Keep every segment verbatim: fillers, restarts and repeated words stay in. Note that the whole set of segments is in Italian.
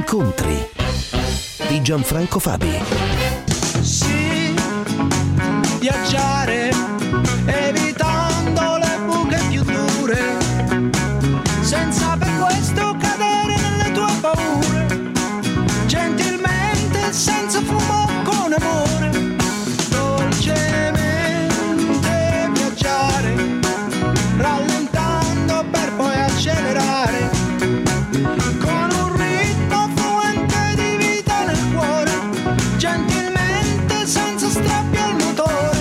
Incontri di Gianfranco Fabi. Sì, viaggiare evitando le buche più dure, senza per questo cadere nelle tue paure, gentilmente, senza fumo, con amore, dolcemente viaggiare, rallentando per poi accelerare, con un ritmo fluente di vita nel cuore, gentilmente, senza strappi al motore.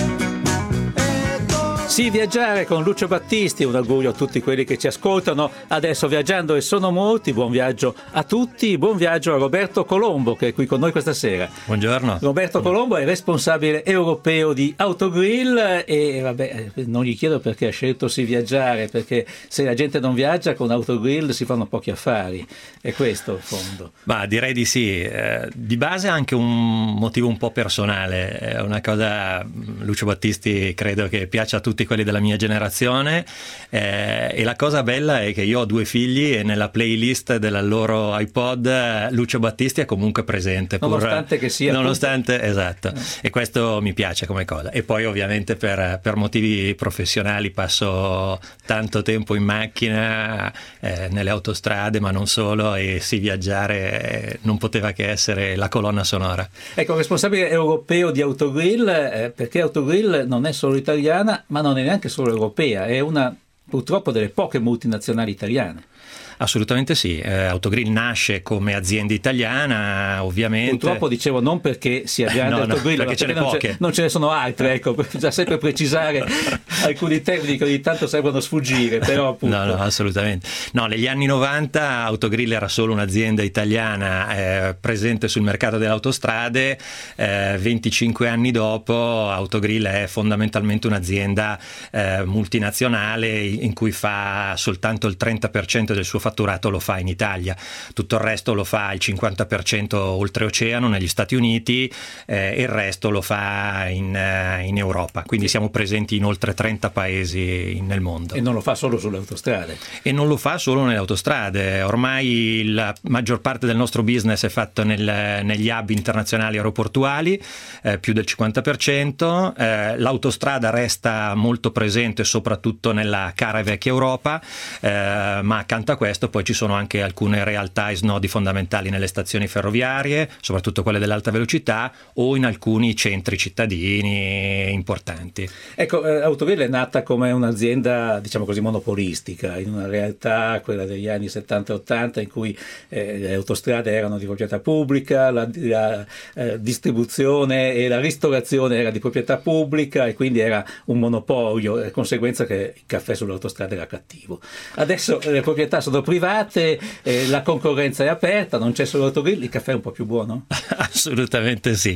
E do- Sì, viaggiare con Lucio Battisti, un augurio a tutti quelli che ci ascoltano. Adesso viaggiando e sono molti, buon viaggio a tutti, buon viaggio a Roberto Colombo che è qui con noi questa sera. Buongiorno. Roberto Colombo è responsabile europeo di Autogrill e vabbè, non gli chiedo perché ha scelto sì viaggiare, perché se la gente non viaggia con Autogrill si fanno pochi affari, è questo il fondo. Ma direi di sì, eh, di base anche un motivo un po' personale, è una cosa, Lucio Battisti credo che piaccia a tutti quelli della mia generazione, eh, e la cosa bella è che io ho due figli e nella playlist del loro iPod eh, Lucio Battisti è comunque presente, pur, Nonostante che sia nonostante appunto... esatto, eh. e questo mi piace come cosa. E poi ovviamente per, per motivi professionali passo tanto tempo in macchina, eh, nelle autostrade, ma non solo, e sì, viaggiare non poteva che essere la colonna sonora. Ecco, responsabile europeo di Autogrill, eh, perché Autogrill non è solo italiana, ma non è neanche solo europea, è una purtroppo delle poche multinazionali italiane. Assolutamente sì, eh, Autogrill nasce come azienda italiana, ovviamente. Purtroppo dicevo non perché sia grande no, Autogrill, no, perché ma ce ne non, poche. Ce, non ce ne sono altre, ecco, bisogna sempre precisare alcuni termini che ogni tanto sembrano sfuggire, però appunto... No, no, assolutamente. No, negli anni novanta Autogrill era solo un'azienda italiana eh, presente sul mercato delle autostrade, eh, venticinque anni dopo Autogrill è fondamentalmente un'azienda eh, multinazionale in cui fa soltanto il trenta per cento del suo fatturato lo fa in Italia, tutto il resto lo fa il cinquanta per cento oltreoceano negli Stati Uniti eh, e il resto lo fa in, uh, in Europa, quindi siamo presenti in oltre trenta paesi nel mondo. E non lo fa solo sulle autostrade. E non lo fa solo nelle autostrade, ormai la maggior parte del nostro business è fatto nel, negli hub internazionali aeroportuali, eh, più del cinquanta per cento, eh, l'autostrada resta molto presente soprattutto nella cara e vecchia Europa, eh, ma accanto a questo poi ci sono anche alcune realtà e snodi fondamentali nelle stazioni ferroviarie, soprattutto quelle dell'alta velocità, o in alcuni centri cittadini importanti. Ecco, eh, Autogrill è nata come un'azienda, diciamo così, monopolistica, in una realtà, quella degli anni settanta ottanta, in cui eh, le autostrade erano di proprietà pubblica, la, la eh, distribuzione e la ristorazione era di proprietà pubblica e quindi era un monopolio, eh, conseguenza che il caffè sull'autostrada era cattivo. Adesso le proprietà sono private, eh, la concorrenza è aperta, non c'è solo Autogrill, il caffè è un po' più buono? Assolutamente sì.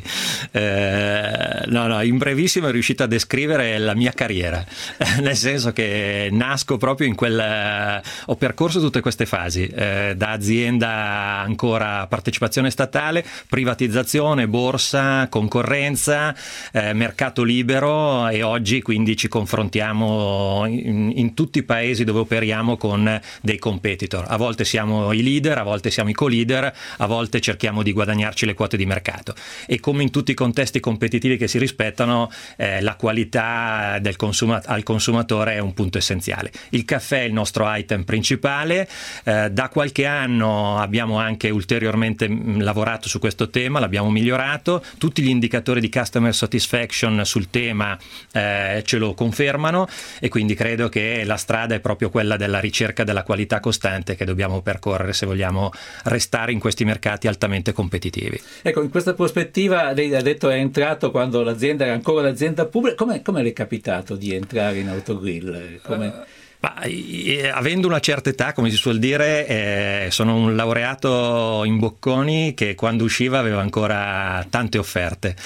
Eh, no, no, in brevissimo è riuscito a descrivere la mia carriera, nel senso che nasco proprio in quel... ho percorso tutte queste fasi, eh, da azienda ancora a partecipazione statale, privatizzazione, borsa, concorrenza, eh, mercato libero, e oggi quindi ci confrontiamo in, in tutti i paesi dove operiamo con dei competitor. A volte siamo i leader, a volte siamo i co-leader, a volte cerchiamo di guadagnarci le quote di mercato, e come in tutti i contesti competitivi che si rispettano, eh, la qualità del consuma- al consumatore è un punto essenziale. Il caffè è il nostro item principale, eh, da qualche anno abbiamo anche ulteriormente mh, lavorato su questo tema, l'abbiamo migliorato, tutti gli indicatori di customer satisfaction sul tema eh, ce lo confermano, e quindi credo che la strada è proprio quella della ricerca della qualità costante che dobbiamo percorrere se vogliamo restare in questi mercati altamente competitivi. Ecco, in questa prospettiva lei ha detto è entrato quando l'azienda era ancora l'azienda pubblica, come, come le è capitato di entrare in Autogrill? Come... Uh... Ma, eh, avendo una certa età, come si suol dire, eh, sono un laureato in Bocconi che quando usciva aveva ancora tante offerte,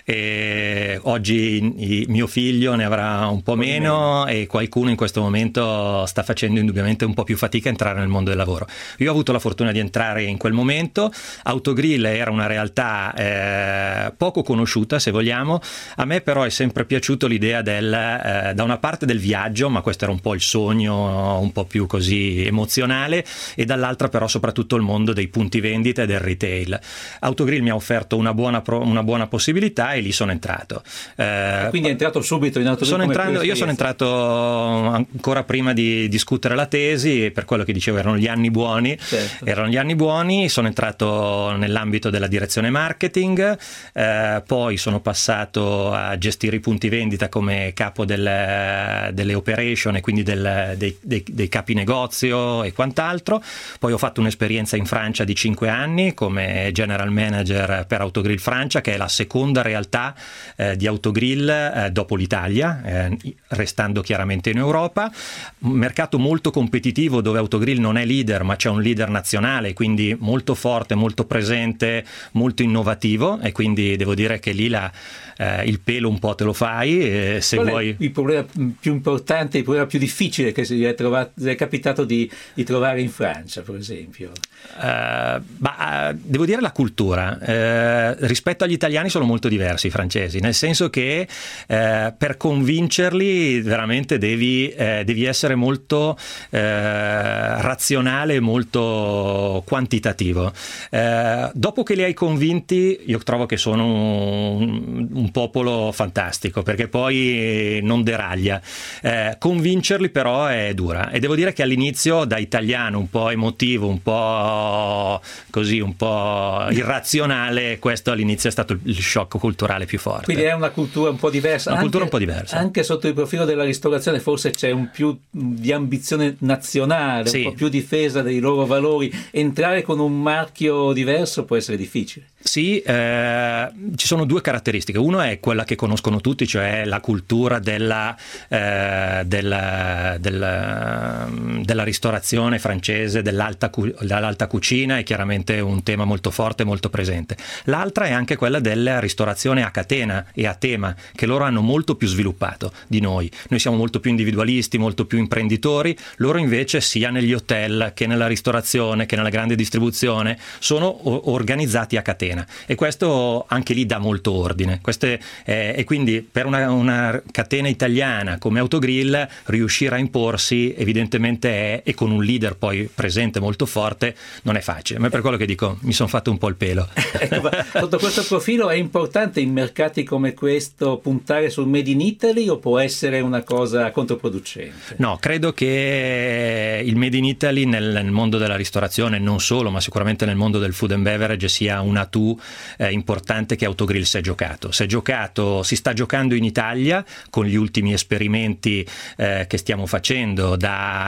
e oggi i, mio figlio ne avrà un po' meno, meno e qualcuno in questo momento sta facendo indubbiamente un po' più fatica a entrare nel mondo del lavoro. Io ho avuto la fortuna di entrare in quel momento. Autogrill era una realtà eh, poco conosciuta, se vogliamo. A me però è sempre piaciuto l'idea del, eh, da una parte del viaggio, ma questo era un po' il sogno sogno un po' più così emozionale, e dall'altra però soprattutto il mondo dei punti vendita e del retail. Autogrill mi ha offerto una buona, pro, una buona possibilità e lì sono entrato. Eh, quindi è entrato subito in Autogrill? Sono entrato, io sono entrato ancora prima di discutere la tesi, per quello che dicevo erano gli anni buoni, certo. erano gli anni buoni, sono entrato nell'ambito della direzione marketing, eh, poi sono passato a gestire i punti vendita come capo del, delle operation e quindi del, dei, dei, dei capi negozio e quant'altro. Poi ho fatto un'esperienza in Francia di cinque anni come general manager per Autogrill Francia, che è la seconda realtà eh, di Autogrill eh, dopo l'Italia, eh, restando chiaramente in Europa. Un mercato molto competitivo dove Autogrill non è leader ma c'è un leader nazionale, quindi molto forte, molto presente, molto innovativo, e quindi devo dire che lì la, eh, il pelo un po' te lo fai. Eh, se Qual vuoi... è il problema più importante, il problema più difficile che si è, trovato, è capitato di, di trovare in Francia, per esempio? Uh, ma, uh, devo dire la cultura. Uh, rispetto agli italiani sono molto diversi i francesi, nel senso che uh, per convincerli veramente devi, uh, devi essere molto uh, razionale, molto quantitativo. Uh, dopo che li hai convinti, io trovo che sono un, un popolo fantastico, perché poi non deraglia. Uh, convincerli però è dura, e devo dire che all'inizio, da italiano un po' emotivo, un po' così, un po' irrazionale, questo all'inizio è stato il shock culturale più forte. Quindi è una cultura un po' diversa. Una anche, cultura un po' diversa. Anche sotto il profilo della ristorazione forse c'è un più di ambizione nazionale, sì. un po' più difesa dei loro valori. Entrare con un marchio diverso può essere difficile. Sì, eh, ci sono due caratteristiche. Uno è quella che conoscono tutti, cioè la cultura della, eh, della, della, della ristorazione francese, dell'alta, dell'alta cucina, è chiaramente un tema molto forte, molto presente. L'altra è anche quella della ristorazione a catena e a tema, che loro hanno molto più sviluppato di noi. Noi siamo molto più individualisti, molto più imprenditori, loro invece sia negli hotel che nella ristorazione che nella grande distribuzione sono organizzati a catena. E questo anche lì dà molto ordine. Queste, eh, e quindi per una, una catena italiana come Autogrill riuscire a imporsi evidentemente è, e con un leader poi presente molto forte, non è facile. Ma è per quello che dico, mi sono fatto un po' il pelo. Ecco, sotto questo profilo è importante in mercati come questo puntare sul Made in Italy, o può essere una cosa controproducente? No, credo che il Made in Italy nel, nel mondo della ristorazione, non solo, ma sicuramente nel mondo del food and beverage, sia un atu eh, importante che Autogrill si è giocato. Si è giocato, si sta giocando in Italia con gli ultimi esperimenti eh, che stiamo facendo,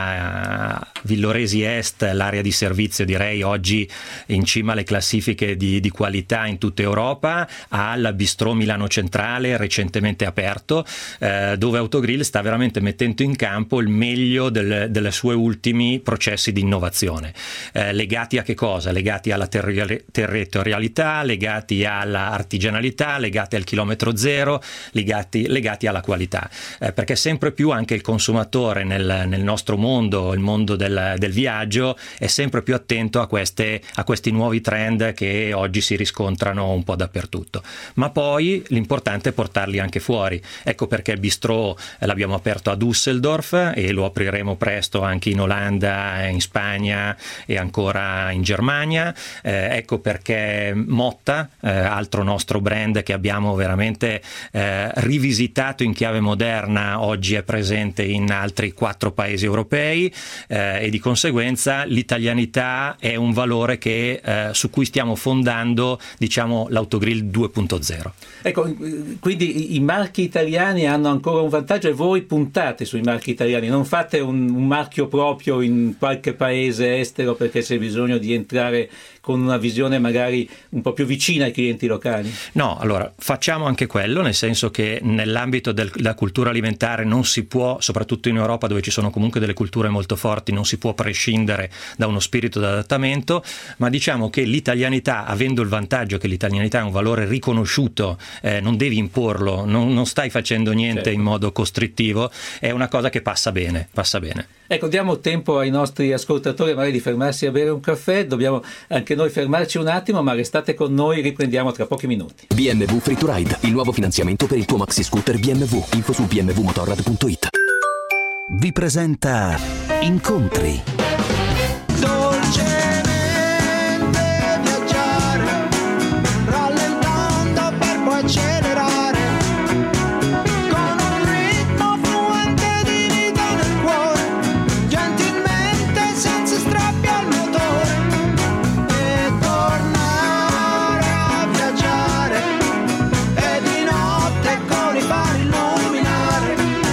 da uh, Villoresi Est, l'area di servizio direi oggi in cima alle classifiche di, di qualità in tutta Europa, al Bistrò Milano Centrale recentemente aperto, eh, dove Autogrill sta veramente mettendo in campo il meglio del, delle sue ultimi processi di innovazione, eh, legati a che cosa? Legati alla terri- territorialità, legati all'artigianalità, legati al chilometro zero, legati, legati alla qualità, eh, perché sempre più anche il consumatore nel, nel nostro mondo, il mondo del, del viaggio, è sempre più attento a, queste, a questi nuovi trend che oggi si riscontrano un po' dappertutto. Ma poi l'importante è portarli anche fuori. Ecco perché il bistrò eh, l'abbiamo aperto a Düsseldorf e lo apriremo presto anche in Olanda, in Spagna e ancora in Germania. Eh, ecco perché Motta, eh, altro nostro brand che abbiamo veramente eh, rivisitato in chiave moderna, oggi è presente in altri quattro paesi europei, eh, e di conseguenza l'italianità è un valore che, eh, su cui stiamo fondando, diciamo, l'Autogrill due punto zero. Ecco, quindi i marchi italiani hanno ancora un vantaggio e voi puntate sui marchi italiani, non fate un, un marchio proprio in qualche paese estero perché c'è bisogno di entrare con una visione magari un po' più vicina ai clienti locali? No, allora facciamo anche quello, nel senso che nell'ambito del, della cultura alimentare non si può, soprattutto in Europa dove ci sono comunque delle culture molto forti, non si può prescindere da uno spirito di adattamento, ma diciamo che l'italianità, avendo il vantaggio che l'italianità è un valore riconosciuto, eh, non devi imporlo, non, non stai facendo niente certo. in modo costrittivo, è una cosa che passa bene, passa bene. Ecco, diamo tempo ai nostri ascoltatori magari di fermarsi a bere un caffè, dobbiamo anche noi fermarci un attimo, ma restate con noi, riprendiamo tra pochi minuti. B M W Free to Ride, il nuovo finanziamento per il tuo maxi scooter B M W. Info su b m w motorrad punto it. vi presenta Incontri. Dolcemente viaggiare, rallentando per poi accelerare, con un ritmo fluente di vita nel cuore, gentilmente senza strappi al motore, e tornare a viaggiare, e di notte con i fari illuminare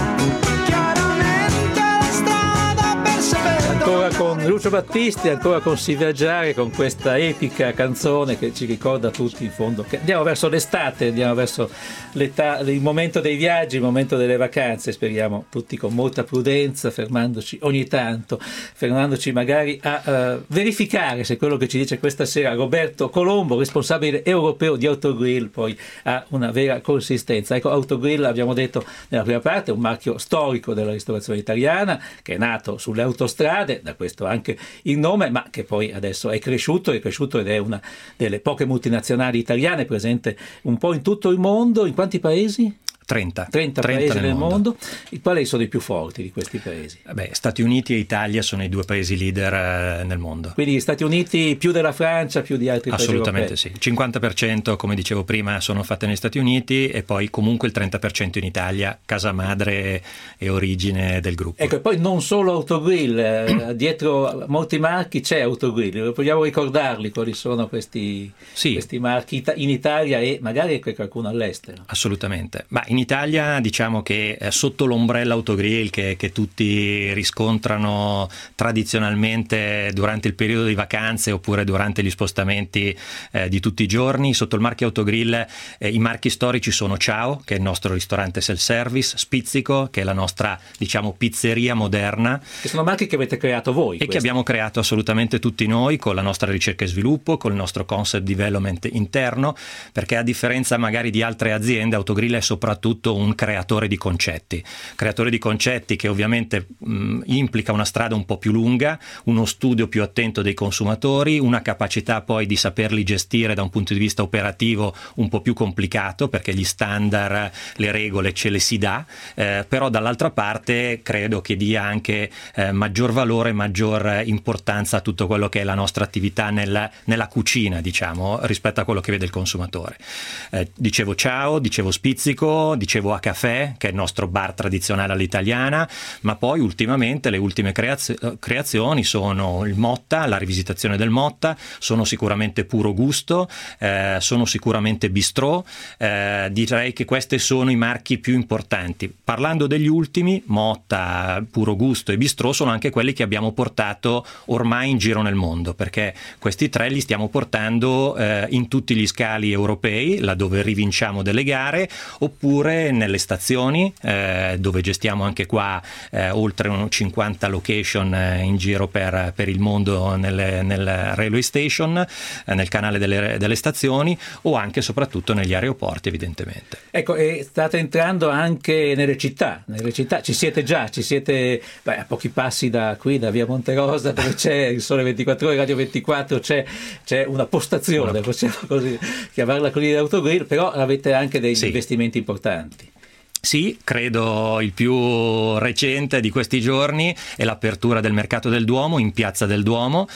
chiaramente la strada per sapere. Ancora con Lucio Battisti, ancora con Si Viaggiare, con questa epica canzone che ci ricorda tutti in fondo che andiamo verso l'estate, andiamo verso l'età, il momento dei viaggi, il momento delle vacanze, speriamo tutti con molta prudenza, fermandoci ogni tanto, fermandoci magari a uh, verificare se quello che ci dice questa sera Roberto Colombo, responsabile europeo di Autogrill, poi ha una vera consistenza. Ecco, Autogrill, abbiamo detto nella prima parte, è un marchio storico della ristorazione italiana che è nato sulle autostrade, da questo anche il nome, ma che poi adesso è cresciuto, è cresciuto ed è una delle poche multinazionali italiane presente un po' in tutto il mondo. In quanti paesi? trenta, trenta, trenta paesi nel nel mondo. mondo. I quali sono i più forti di questi paesi? Beh, Stati Uniti e Italia sono i due paesi leader eh, nel mondo. Quindi gli Stati Uniti più della Francia, più di altri paesi europei? Assolutamente sì. Il cinquanta per cento, come dicevo prima, sono fatte negli Stati Uniti e poi comunque il trenta per cento in Italia, casa madre e origine del gruppo. Ecco, e poi non solo Autogrill, eh, dietro molti marchi c'è Autogrill. Vogliamo ricordarli quali sono questi, sì. questi marchi ita- in Italia e magari anche qualcuno all'estero? Assolutamente. Ma in Italia diciamo che eh, sotto l'ombrella Autogrill che, che tutti riscontrano tradizionalmente durante il periodo di vacanze oppure durante gli spostamenti eh, di tutti i giorni, sotto il marchio Autogrill eh, i marchi storici sono Ciao, che è il nostro ristorante self-service, Spizzico, che è la nostra diciamo pizzeria moderna. Che sono marchi che avete creato voi. E questi. Che abbiamo creato assolutamente tutti noi con la nostra ricerca e sviluppo, con il nostro concept development interno, perché a differenza magari di altre aziende, Autogrill è soprattutto un creatore di concetti, creatore di concetti che ovviamente mh, implica una strada un po' più lunga, uno studio più attento dei consumatori, una capacità poi di saperli gestire da un punto di vista operativo un po' più complicato, perché gli standard, le regole ce le si dà, eh, però dall'altra parte credo che dia anche eh, maggior valore, maggior importanza a tutto quello che è la nostra attività nella, nella cucina, diciamo, rispetto a quello che vede il consumatore. Eh, dicevo Ciao, dicevo Spizzico, dicevo A Caffè, che è il nostro bar tradizionale all'italiana, ma poi ultimamente le ultime creazio- creazioni sono il Motta, la rivisitazione del Motta, sono sicuramente Puro Gusto, eh, sono sicuramente Bistrò, eh, direi che questi sono i marchi più importanti. Parlando degli ultimi, Motta, Puro Gusto e Bistrò sono anche quelli che abbiamo portato ormai in giro nel mondo, perché questi tre li stiamo portando eh, in tutti gli scali europei, laddove rivinciamo delle gare, oppure nelle stazioni eh, dove gestiamo anche qua eh, oltre cinquanta location eh, in giro per, per il mondo nelle, nel railway station, eh, nel canale delle, delle stazioni, o anche e soprattutto negli aeroporti evidentemente. Ecco, e state entrando anche nelle città, nelle città ci siete già, ci siete beh, a pochi passi da qui, da via Monterosa, dove c'è il Sole ventiquattro Ore, Radio ventiquattro, c'è, c'è una postazione, una... possiamo così chiamarla così, di Autogrill, però avete anche degli sì. investimenti importanti. Sì, credo il più recente di questi giorni è l'apertura del Mercato del Duomo in Piazza del Duomo,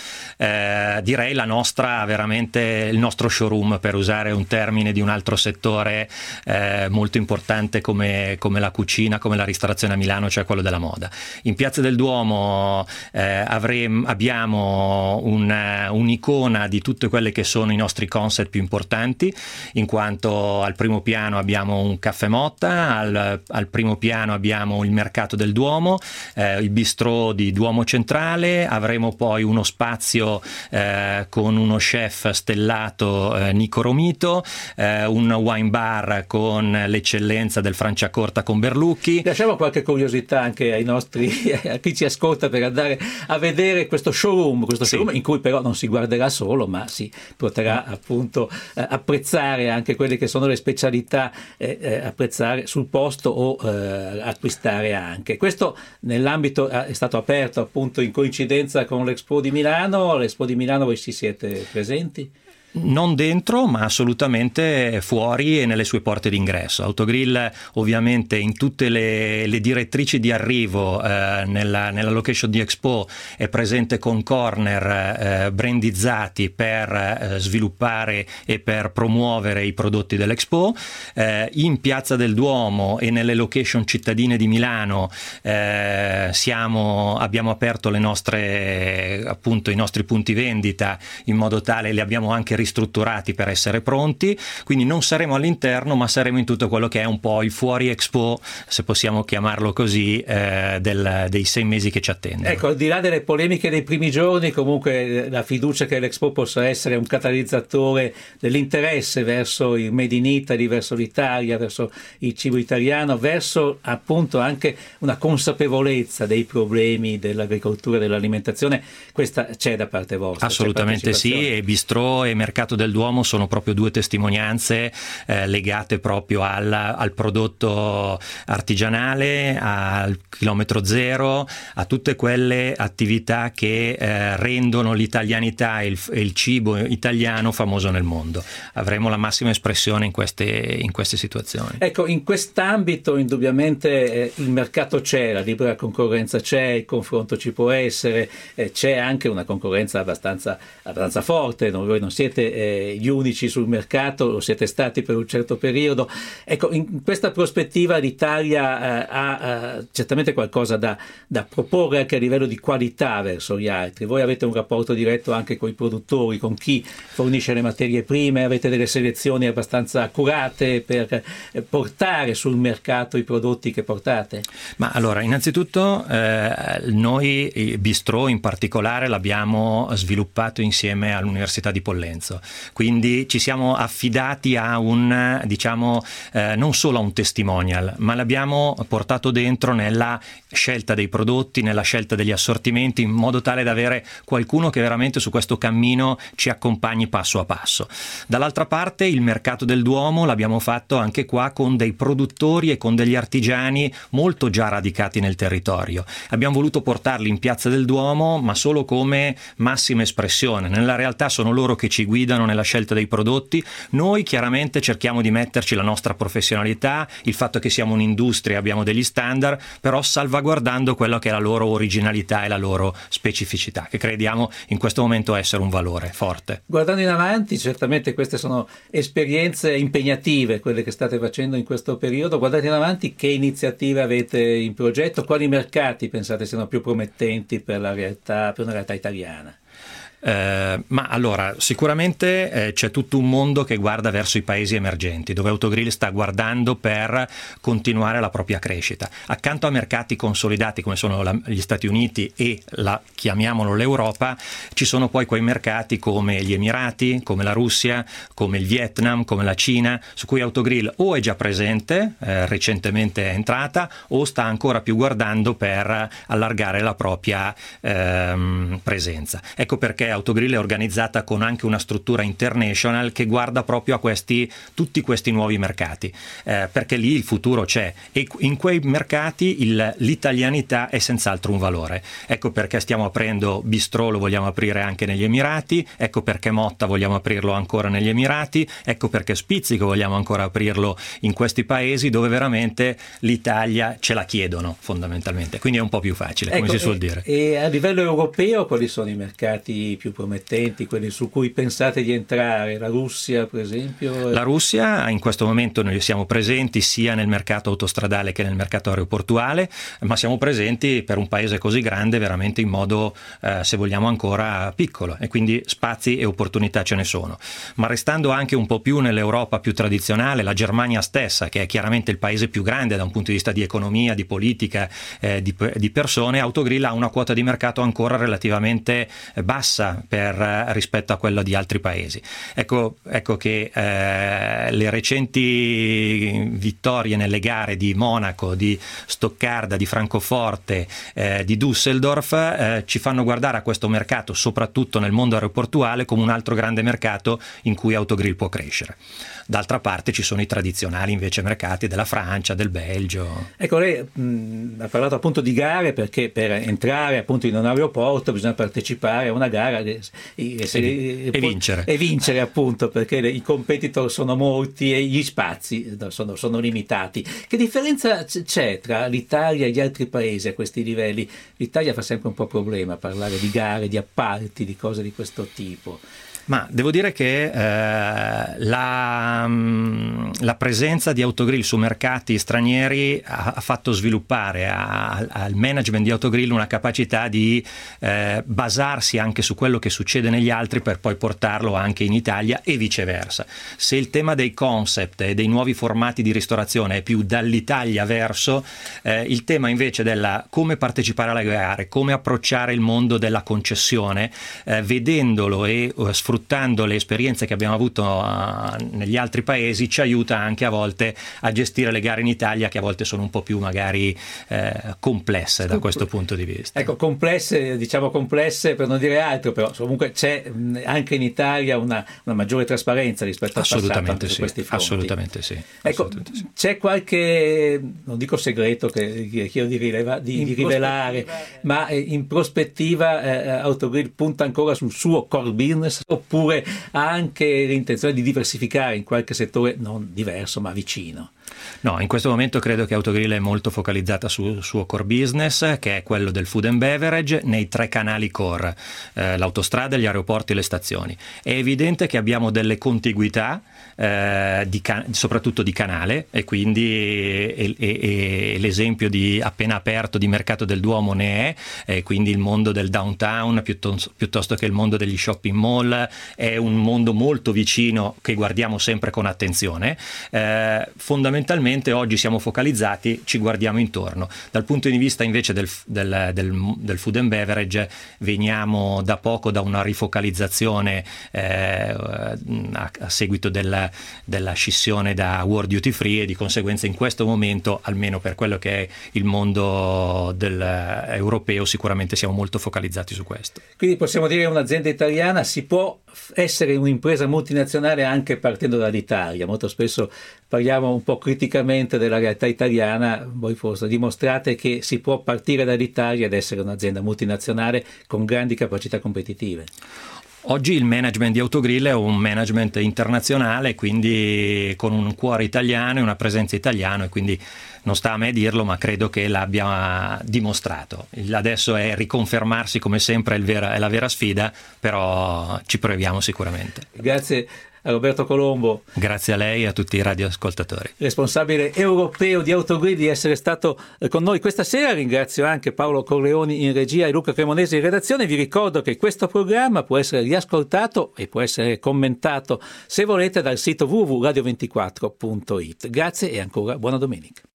eh, direi la nostra, veramente il nostro showroom, per usare un termine di un altro settore eh, molto importante come, come la cucina, come la ristorazione a Milano, cioè quello della moda. In Piazza del Duomo eh, avremo, abbiamo un, un'icona di tutte quelle che sono i nostri concept più importanti, in quanto al primo piano abbiamo un Caffè Motta, al al primo piano abbiamo il Mercato del Duomo, eh, il bistrò di Duomo Centrale, avremo poi uno spazio eh, con uno chef stellato eh, Nico Romito, eh, un wine bar con l'eccellenza del Franciacorta con Berlucchi. Lasciamo qualche curiosità anche ai nostri, a chi ci ascolta, per andare a vedere questo showroom, questo sì. showroom in cui però non si guarderà solo, ma si potrà appunto eh, apprezzare anche quelle che sono le specialità, eh, eh, apprezzare sul posto o eh, acquistare anche. Questo nell'ambito è stato aperto appunto in coincidenza con l'Expo di Milano. L'Expo di Milano voi ci siete presenti? Non dentro, ma assolutamente fuori e nelle sue porte d'ingresso. Autogrill ovviamente in tutte le, le direttrici di arrivo eh, nella, nella location di Expo è presente con corner eh, brandizzati per eh, sviluppare e per promuovere i prodotti dell'Expo. Eh, in Piazza del Duomo e nelle location cittadine di Milano eh, siamo, abbiamo aperto le nostre, appunto, i nostri punti vendita in modo tale, li abbiamo anche ristrutturati per essere pronti, quindi non saremo all'interno ma saremo in tutto quello che è un po' il fuori Expo, se possiamo chiamarlo così, eh, del, dei sei mesi che ci attendono. Ecco, al di là delle polemiche dei primi giorni, comunque la fiducia che l'Expo possa essere un catalizzatore dell'interesse verso il Made in Italy, verso l'Italia, verso il cibo italiano, verso appunto anche una consapevolezza dei problemi dell'agricoltura e dell'alimentazione, questa c'è da parte vostra? Assolutamente sì, e Bistrò e Mercato del Duomo sono proprio due testimonianze eh, legate proprio al, al prodotto artigianale, al chilometro zero, a tutte quelle attività che eh, rendono l'italianità e il, e il cibo italiano famoso nel mondo. Avremo la massima espressione in queste, in queste situazioni. Ecco, in quest'ambito indubbiamente eh, il mercato c'è, la libera concorrenza c'è, il confronto ci può essere, eh, c'è anche una concorrenza abbastanza, abbastanza forte, no? Voi non siete eh, gli unici sul mercato, lo siete stati per un certo periodo. Ecco, in questa prospettiva l'Italia eh, ha eh, certamente qualcosa da, da proporre anche a livello di qualità verso gli altri. Voi avete un rapporto diretto anche con i produttori, con chi fornisce le materie prime, avete delle selezioni abbastanza accurate per eh, portare sul mercato i prodotti che portate? Ma allora, innanzitutto eh, noi Bistrò in particolare l'abbiamo sviluppato insieme all'Università di Pollenzo, quindi ci siamo affidati a un, diciamo, eh, non solo a un testimonial, ma l'abbiamo portato dentro nella scelta dei prodotti, nella scelta degli assortimenti, in modo tale da avere qualcuno che veramente su questo cammino ci accompagni passo a passo. Dall'altra parte il Mercato del Duomo l'abbiamo fatto anche qua con dei produttori e con degli artigiani molto già radicati nel territorio. Abbiamo voluto portarli in Piazza del Duomo, ma solo come massima espressione. Nella realtà sono loro che ci guidano nella scelta dei prodotti. Noi chiaramente cerchiamo di metterci la nostra professionalità, il fatto che siamo un'industria, abbiamo degli standard, però salvaguardando quello che è la loro originalità e la loro specificità, che crediamo in questo momento essere un valore forte. Guardando in avanti, certamente queste sono esperienze impegnative, quelle che state facendo in questo periodo. Guardate in avanti, che iniziative avete in progetto? Quali mercati pensate siano più promettenti per la realtà, per una realtà italiana? Eh, ma allora sicuramente eh, c'è tutto un mondo che guarda verso i paesi emergenti, dove Autogrill sta guardando per continuare la propria crescita. Accanto a mercati consolidati come sono la, gli Stati Uniti e la, chiamiamolo l'Europa, ci sono poi quei mercati come gli Emirati, come la Russia, come il Vietnam, come la Cina, su cui Autogrill o è già presente, eh, recentemente è entrata, o sta ancora più guardando per allargare la propria ehm, presenza. Ecco perché Autogrill è organizzata con anche una struttura international che guarda proprio a questi, tutti questi nuovi mercati, eh, perché lì il futuro c'è e in quei mercati il, l'italianità è senz'altro un valore. Ecco perché stiamo aprendo Bistrò, lo vogliamo aprire anche negli Emirati, ecco perché Motta vogliamo aprirlo ancora negli Emirati, ecco perché Spizzico vogliamo ancora aprirlo in questi paesi dove veramente l'Italia ce la chiedono fondamentalmente, quindi è un po' più facile, come ecco, si suol dire. E a livello europeo quali sono i mercati più promettenti, quelli su cui pensate di entrare? La Russia per esempio? La Russia, in questo momento noi siamo presenti sia nel mercato autostradale che nel mercato aeroportuale, ma siamo presenti per un paese così grande veramente in modo eh, se vogliamo ancora piccolo, e quindi spazi e opportunità ce ne sono. Ma restando anche un po' più nell'Europa più tradizionale, la Germania stessa, che è chiaramente il paese più grande da un punto di vista di economia, di politica, eh, di, di persone, Autogrill ha una quota di mercato ancora relativamente bassa per, rispetto a quella di altri paesi. Ecco, ecco che eh, le recenti vittorie nelle gare di Monaco, di Stoccarda, di Francoforte, eh, di Düsseldorf eh, ci fanno guardare a questo mercato, soprattutto nel mondo aeroportuale, come un altro grande mercato in cui Autogrill può crescere. D'altra parte ci sono i tradizionali invece mercati della Francia, del Belgio. Ecco, lei mh, ha parlato appunto di gare, perché per entrare appunto in un aeroporto bisogna partecipare a una gara le, le, e, e, e vincere. E vincere appunto, perché le, i competitor sono molti e gli spazi sono, sono limitati. Che differenza c'è tra l'Italia e gli altri paesi a questi livelli? L'Italia fa sempre un po' problema a parlare di gare, di appalti, di cose di questo tipo. Ma devo dire che eh, la, la presenza di Autogrill su mercati stranieri ha, ha fatto sviluppare a, al management di Autogrill una capacità di eh, basarsi anche su quello che succede negli altri per poi portarlo anche in Italia e viceversa. Se il tema dei concept e dei nuovi formati di ristorazione è più dall'Italia verso, eh, il tema invece della come partecipare alle gare, come approcciare il mondo della concessione, eh, vedendolo e uh, sfruttando sfruttando le esperienze che abbiamo avuto uh, negli altri paesi, ci aiuta anche a volte a gestire le gare in Italia, che a volte sono un po' più magari eh, complesse da questo punto di vista. Ecco, complesse, diciamo complesse per non dire altro, però comunque c'è mh, anche in Italia una, una maggiore trasparenza rispetto al assolutamente passato sì, su questi fronti. Assolutamente sì. Ecco, assolutamente sì. C'è qualche, non dico segreto che, che chiedo di, rileva, di, di rivelare, ma eh, in prospettiva eh, Autogrill punta ancora sul suo core business, oppure ha anche l'intenzione di diversificare in qualche settore non diverso ma vicino? No, in questo momento credo che Autogrill è molto focalizzata sul suo core business, che è quello del food and beverage nei tre canali core, eh, l'autostrada, gli aeroporti e le stazioni. È evidente che abbiamo delle contiguità, eh, di can- soprattutto di canale, e quindi e, e, e l'esempio di appena aperto di Mercato del Duomo ne è, e quindi il mondo del downtown piuttosto, piuttosto che il mondo degli shopping mall è un mondo molto vicino che guardiamo sempre con attenzione. Eh, fondamentalmente oggi siamo focalizzati, ci guardiamo intorno. Dal punto di vista invece del, del, del, del food and beverage veniamo da poco da una rifocalizzazione eh, a, a seguito della, della scissione da World Duty Free, e di conseguenza in questo momento, almeno per quello che è il mondo del, eh, europeo, sicuramente siamo molto focalizzati su questo. Quindi possiamo dire che un'azienda italiana si può essere un'impresa multinazionale anche partendo dall'Italia. Molto spesso parliamo un po' criticamente della realtà italiana, voi forse dimostrate che si può partire dall'Italia ed essere un'azienda multinazionale con grandi capacità competitive. Oggi il management di Autogrill è un management internazionale, quindi con un cuore italiano e una presenza italiana, e quindi non sta a me dirlo, ma credo che l'abbia dimostrato. Adesso è riconfermarsi, come sempre è, il vera, è la vera sfida, però ci proviamo sicuramente. Grazie a Roberto Colombo. Grazie a lei e a tutti i radioascoltatori. Responsabile europeo di Autogrill, di essere stato con noi questa sera. Ringrazio anche Paolo Corleoni in regia e Luca Cremonesi in redazione. Vi ricordo che questo programma può essere riascoltato e può essere commentato, se volete, dal sito w w w punto radio ventiquattro punto it. Grazie e ancora buona domenica.